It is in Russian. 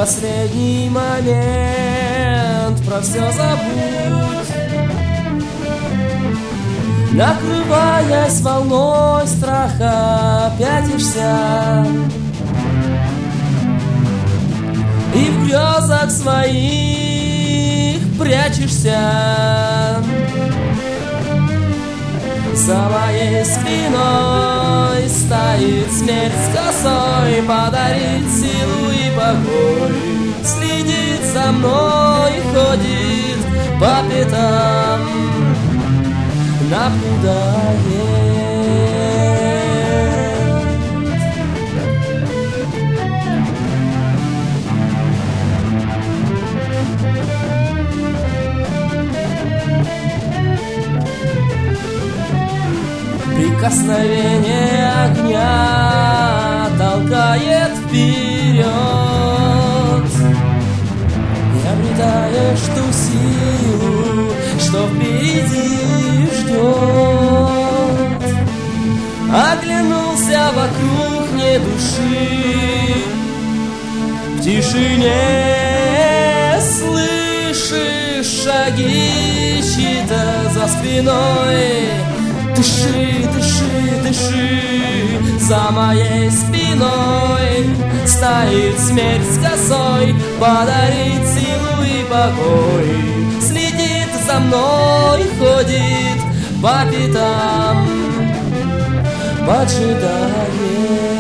последний момент про все забудь. Накрываясь волной страха, пятишься и в грезах своих прячешься. За моей спиной стоит смерть с косой, подарит силу и покой. Следит за мной, ходит по пятам, наблюдает. Прикосновение огня толкает вперед, и обретаешь ту силу, что впереди ждет. Оглянулся вокруг, не души, в тишине слышишь шаги чьи-то за спиной. Дыши, дыши, дыши, за моей спиной стоит смерть с косой, подарит силу и покой. Следит за мной, ходит по пятам, поджидает.